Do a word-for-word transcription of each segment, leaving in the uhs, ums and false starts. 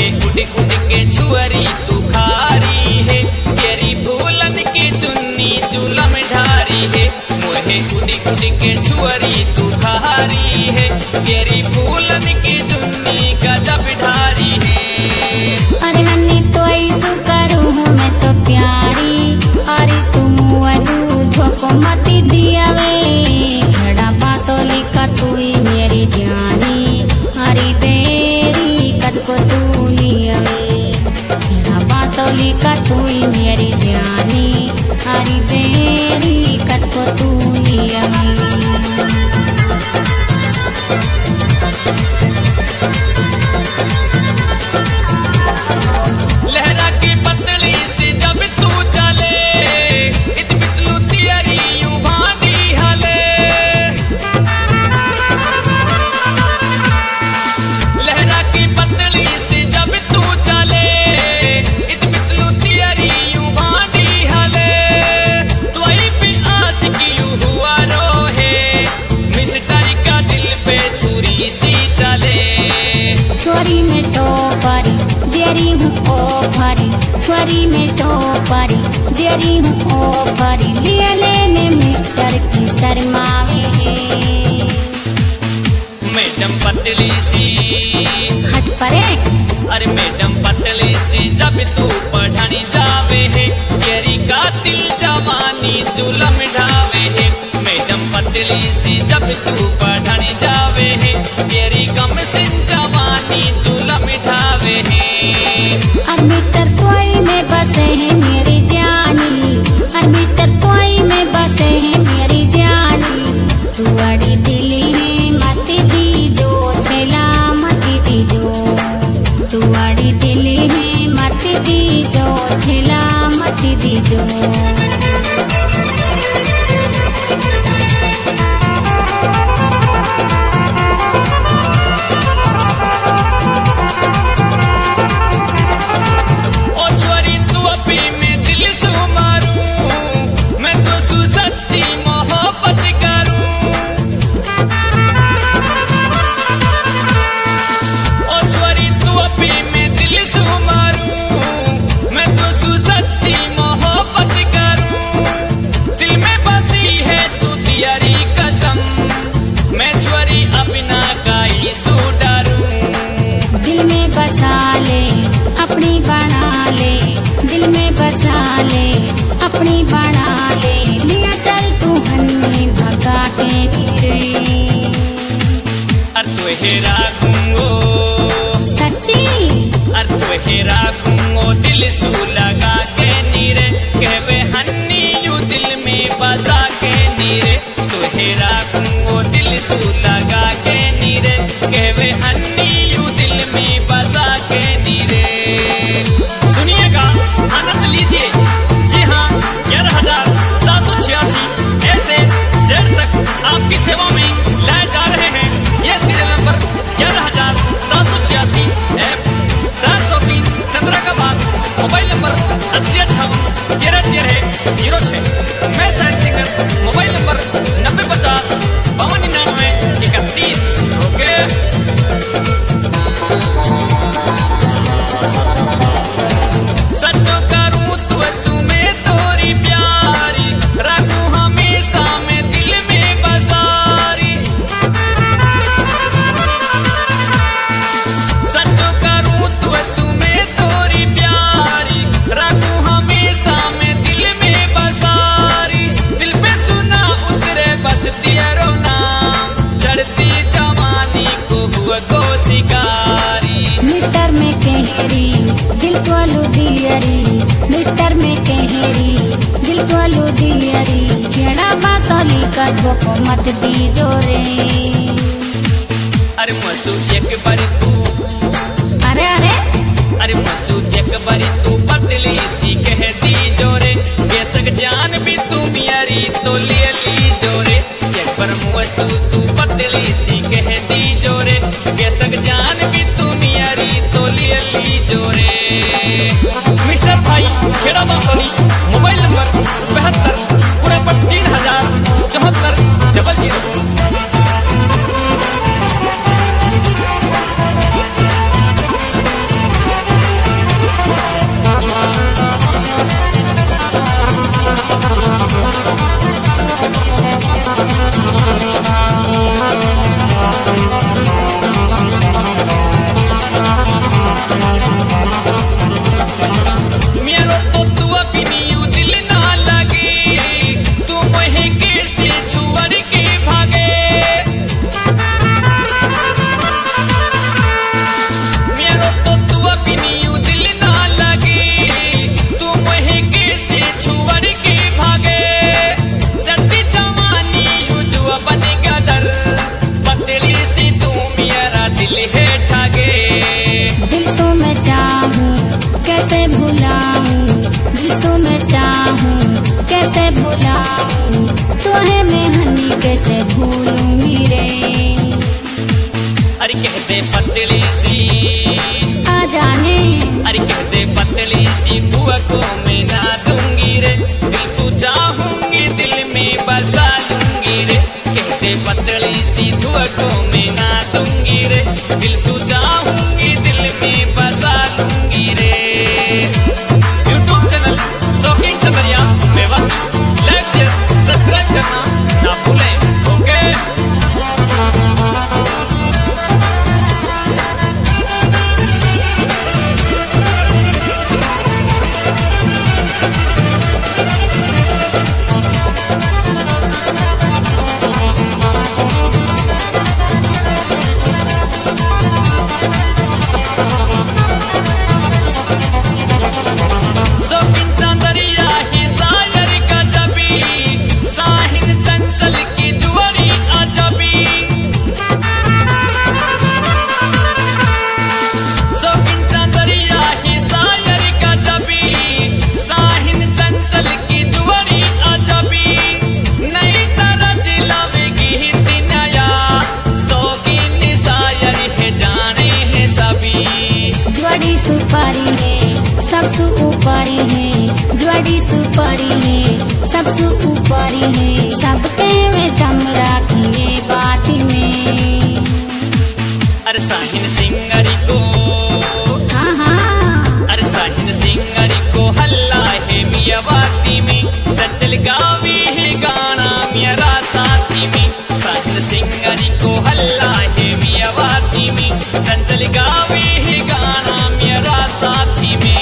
मोहे उड़ उड़ के छुअरी तू खारी है, तेरी फूलन की चुन्नी जुलम ढारी है। मोहे उड़ उड़ के छुअरी तू खारी है, तेरी फूलन की चुन्नी गजब ढारी है। अरे हन्नी तो ऐसु करूँ हूँ मैं तो प्यारी, अरे तुम अरू धोको मती दिया वे, घड़ा बासोली का तू ही मेरी जानी, अरे बेरी कद को तू लिया वे, घड़ा बासोली का तू ही मेरी जानी, अरे बेरी कद को तू लिया वे। छोरी में टोपरी देरी हूँ ओ भरी, छोरी में टोपरी देरी हूँ ओ भरी, लिए लेने मिस्टर की शर्मावे। मैडम पतली सी हट परे, अरे मैडम पतली सी जब तू पढ़ानी जावे है, तेरी कातिल जवानी जुलम ढावे है। मैडम पतली सी जब तू पढ़ानी जावे है, तेरी कम सिन जवानी जुलम ढावे है। और मिस्टर कोई में बसे हैं मेरी जानी, और मिस्टर कोई में बसे हैं मेरी जानी, तू अड़ी दिली है मती दी जो छेला मती दी जो, तू अड़ी दिली है मती दी जो छेला मती दी जो। अपनी बना ले लिया चल तू हन्नी भगा के नीरे, अर तो हेरा घूंगो सच्ची, अर तो हेरा घूंगो दिल सू लगा के नीरे, कहवे हन्नी यू दिल में बसा के नीरे, तो हेरा घूंगो दिल सू लगा के नीरे, कहवे हन्नी यू दिल में बसा के नीरे। सुनिएगा, आनंद लीजिए। ग्यारह हजार सात सौ छियासी ऐसे जेड तक आपकी सेवा में लाए जा रहे हैं। ये सीरियल नंबर ग्यारह हजार सात सौ छियासी एफ सात सौ तीन चंद्रा का पास, मोबाइल नंबर अस्सी अट्ठावन तेरह तेरह जीरो छः। मैं साइड सिंगर, मोबाइल नंबर नब्बे पचास बावन निन्यानवे इकतीस। ओके सच्चो करूँ तू में तोरी प्यारी, रखूं हमेशा में दिल में बसारी, सच्चो करूँ तू में तोरी प्यारी, रखूं हमेशा में दिल में बसारी। दिल पे सुना उतरे बस तेरो नाम, चढ़ती जवानी को हुआ को शिकारी। मिस्टर में कहरी दिल को लुदियरी, मिस्टर में कहरी दिल को लुदियरी, घेड़ा बासोली का धोखो मत दी जोरे। अरे मसू एक बारी तू, अरे अरे अरे मसू एक बारी तू पतली सी कह दी जोरे, बेसक जान भी तू मियारी तो ले ली जोरे। एक बार मसू तू पतली सी कह दी जोरे, बेसक जान भी तू मियारी तो ले ली जोरे। मिस्टर भाई खेड़ा बासोली, मोबाइल नंबर बहत्तर पूरे पर तीन हजार चौहत्तर डबल जीरो। कैसे भुलाऊं जिसको मैं चाहूं, कैसे भुलाऊं तुम्हें मैं हनी, कैसे भूलूंगी रे। अरे कह दे पतली सी आ जाने, अरे कह दे पतली सी बुआ को मैं ना दूंगी रे, दिल सो चाहूंगी दिल में बसा लूंगी रे। कह दे पतली सी बुआ को मैं ना दूंगी रे, दिल सो चाहूंगी दिल में बसा लूंगी रे। यूट्यूब चैनल शौकीन चंद्रिया मेवा लाइक शेयर सब्सक्राइब करना ना भूलें। ओके सुपारी है सबसे ऊपरी है, ज्वाड़ी सुपारी है सबसे ऊपरी है, सबके में दम रखिए बात में। अरे साहिन सिंगरी को, हाँ हाँ, अरे साहिन सिंगरी को हल्ला है मियावाती में, चंचल गावी है गाना मेरा साथी में। साहिन सिंगरी को हल्ला है मियावाती में, चंचल गावी है गाना मेरा साथी में।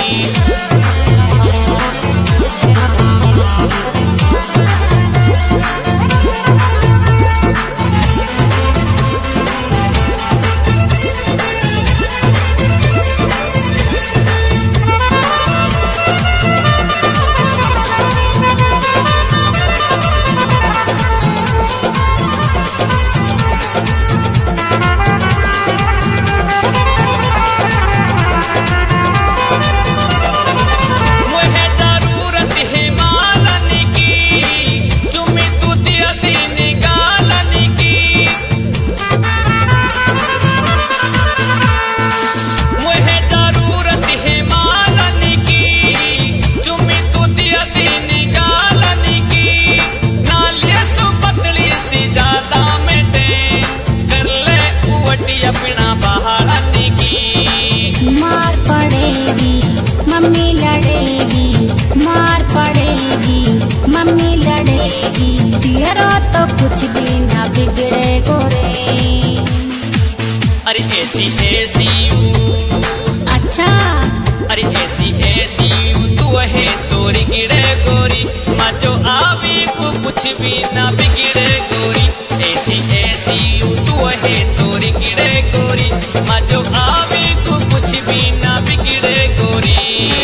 अपना बहाने की मार पड़ेगी मम्मी लड़ेगी, मार पड़ेगी मम्मी लड़ेगी, तेरा तो कुछ भी ना बिगड़े गोरे। अरे ऐसी ऐसी यू, अच्छा अरे ऐसी ऐसी यू तू है तोरी गिरे गोरी, माँ जो आवी को कुछ भी ना बिगड़े गोरी। ऐसी ऐसी यू तू है तोरी गिरे गोरी, माँ जो आवी को कुछ भी ना बिगड़े गोरी।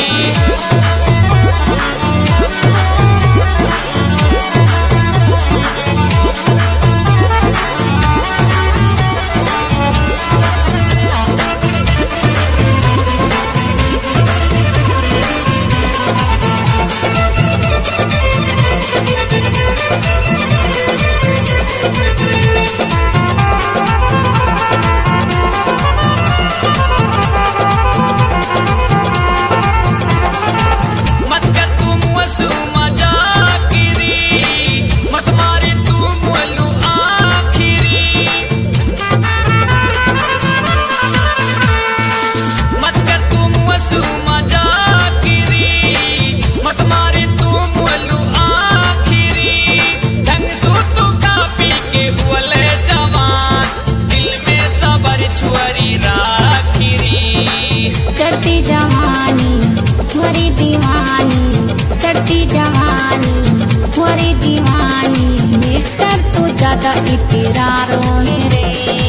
चढ़ती जवानी मोरी दीवानी, चढ़ती जवानी मोरी दीवानी, मिस्टर तू ज्यादा इकरारो है रे।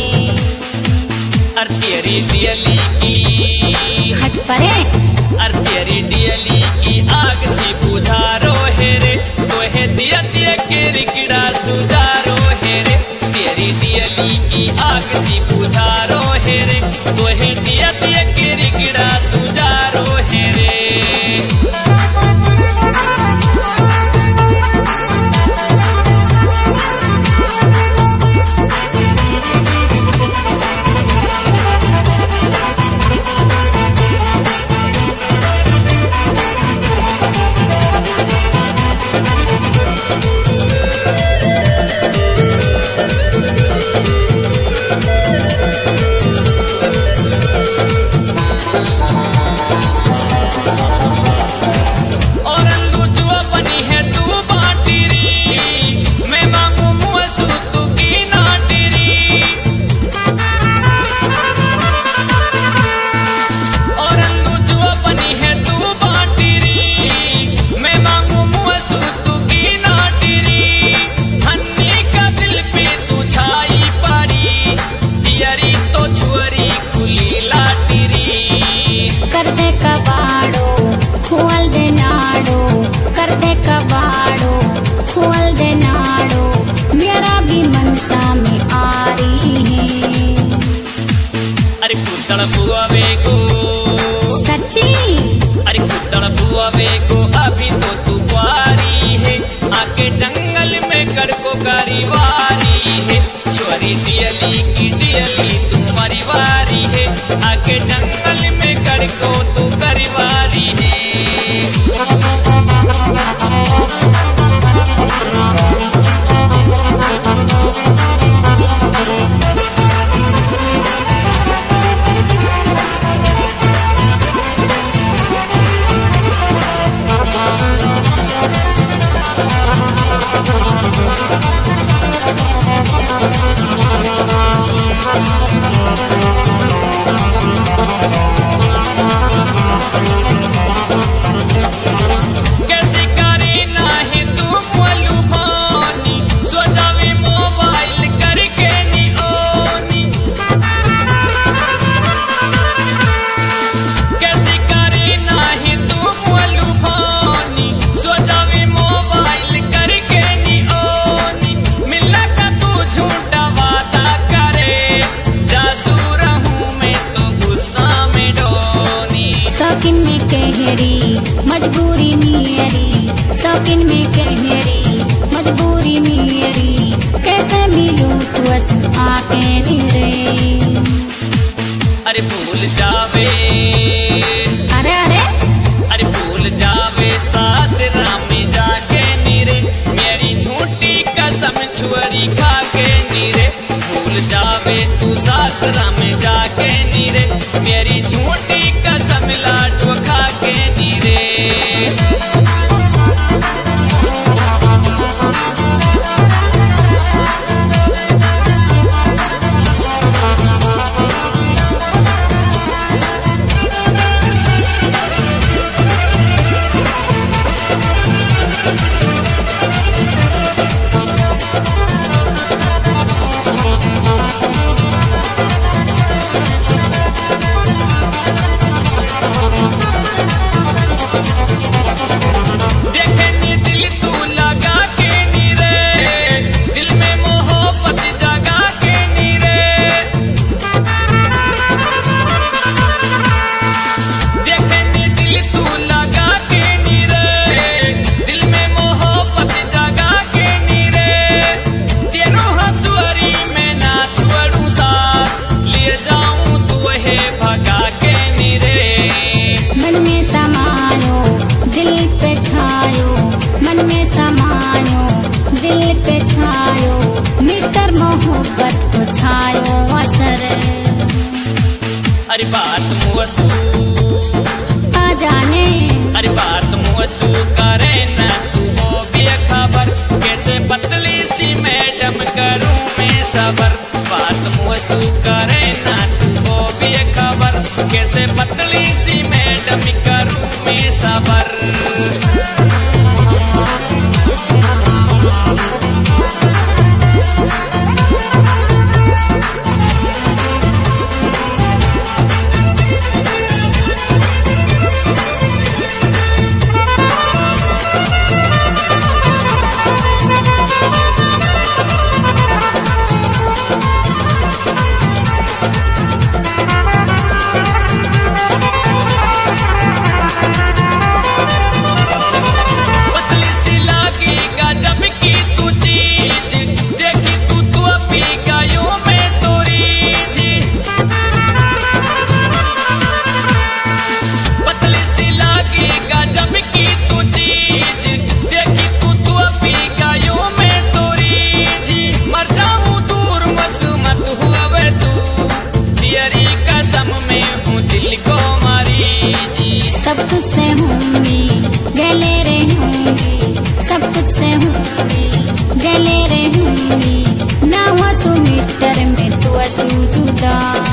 अर तेरी दियली की हट परे, अर तेरी दियली की आग से बुझारो है रे, तो है दिया दिया के रिकड़ा सुधारो है रे। तेरी दियली की आग से बुझारो है रे, तो है दिया दिया के रिकड़ा सुधारो है दियली तुम्हारी वारी है, आके जंगल में कड़को तू करीवारी है। मजबूरी मेरी शौकीन में कहरी, मजबूरी मेरी कैसे मिलूं तू आके रे। अरे भूल जावे, अरे अरे अरे भूल जावे सासरा में जाके नीरे, मेरी झूठी कसम छुअरी खा के नीरे। भूल जावे तू सासरा में जाके नीरे, मेरी झूठी कसम लाडो खा के नीरे। अरे बात मुअसू आ जाने, अरे बात मुअसू करे न तू हो भी खबर, कैसे पतली सी मैडम करूं मैं सबर। बात मुअसू करे न तू हो भी खबर, कैसे पतली सी मैडम करूं मैं सबर। सब कुछ से हूँगी गले रहूँगी, सब कुछ से हूँगी गले रहूँगी, ना हुआ तू मिस्टर में तू असू जुदा।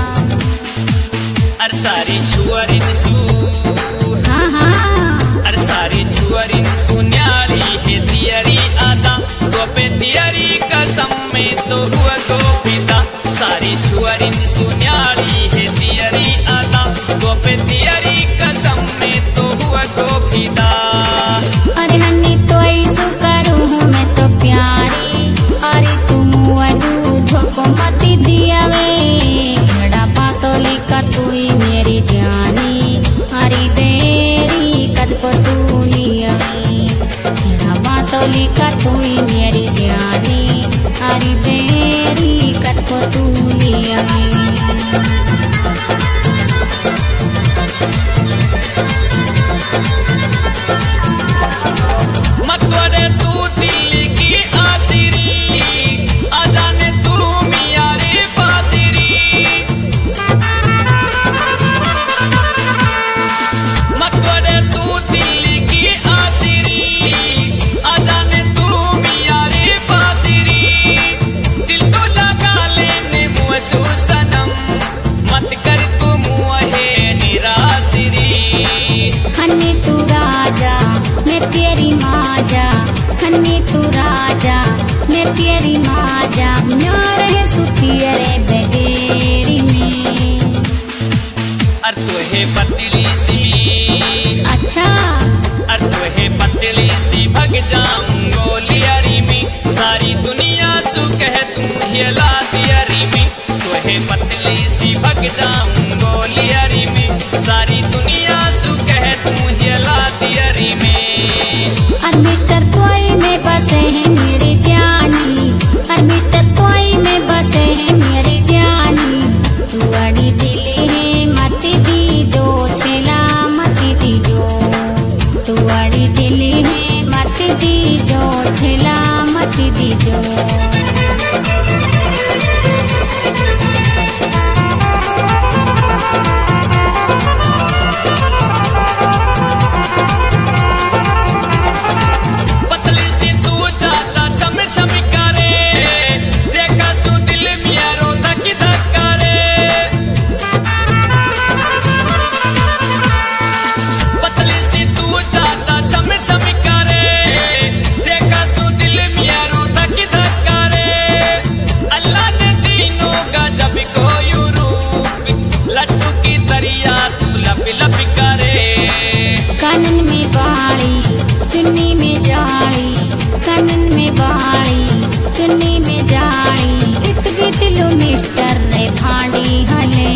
अरे सारी छुअरिन सू, हाँ हाँ अरे सारी छुअरिन सुन्याली है तियरी आदा, तो पे तियरी कसम में तो हुआ को पिता। सारी छुअरिन सुन्याली है तियरी आदा, तो पे तियरी कसम में तो हुआ को पिता। अरे हन्नी तो ऐसू करूँ हूँ मैं तो प्यारी, अरे तुम वलू धोको मती दिया वे, घड़ा पासोली का तू ही मेरी जानी, अरे बेरी कद को तू लिया वे, घड़ा पासोली का तू ही मेरी जानी, अरे बेरी कद को तू लिया। तेरी माजा न्यार है सुतियरे बगेरी में। अर तो है पतली सी, अच्छा अर तो है पतली सी भग जाऊं गोलियारी में, सारी दुनिया सु कह तू हिला दियारी में। तो है पतली सी भग जाऊं गोलियारी में, सारी दुनिया सु कह तू हिला दियारी में। और मिस्टर कोई में बसे है मेरी जानी, और मिस्टर कोई में बसे है मेरी जानी। तू अड़ी दिली है मती दी जो छेला मती दी जो, तू अड़ी दिली है मती दी जो छेला मती दी जो। कानन में बाली चुन्नी में जाली, कानन में बाली चुन्नी में जाली। इत बितलू मिस्टर रे भांडी हले,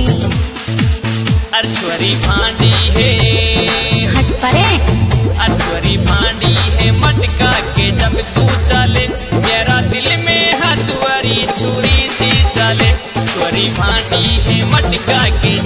अर्श्वरी भांडी है हट परे। अर्श्वरी भांडी है मटका के जब तू चले, मेरा दिल में हसुआरी छुरी सी चले। स्वरी भांडी है मटका के